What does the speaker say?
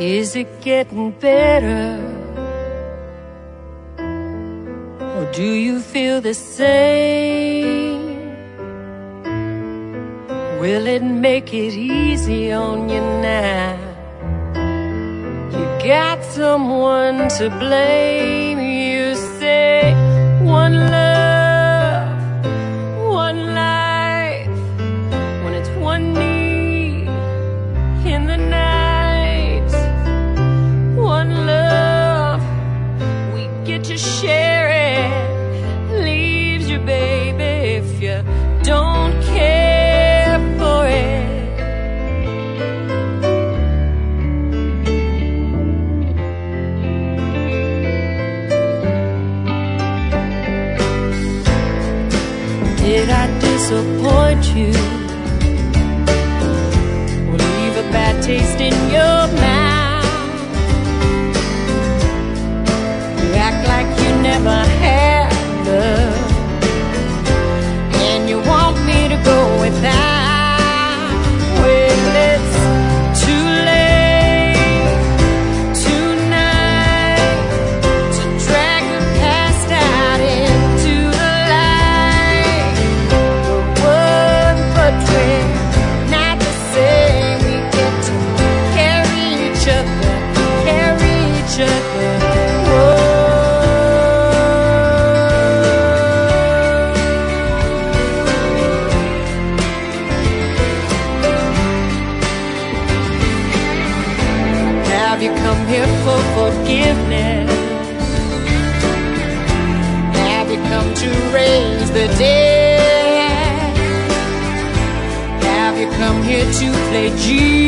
Is it getting better? Or do you feel the same? Will it make it easy on you now? You got someone to blame. You say one love, one life, when it's one need in the night. One love, we get to share it. Leaves you, baby, if you don't care for it. Did I disappoint you? Or leave a bad taste in your mouth? You act like you never had love, and you want me to go without. Well, it's too late tonight to drag the past out into the light. We're one, but we're not the same. We get to carry each other, carry each other. Have you come here for forgiveness? Have you come to raise the dead? Have you come here to play Jesus?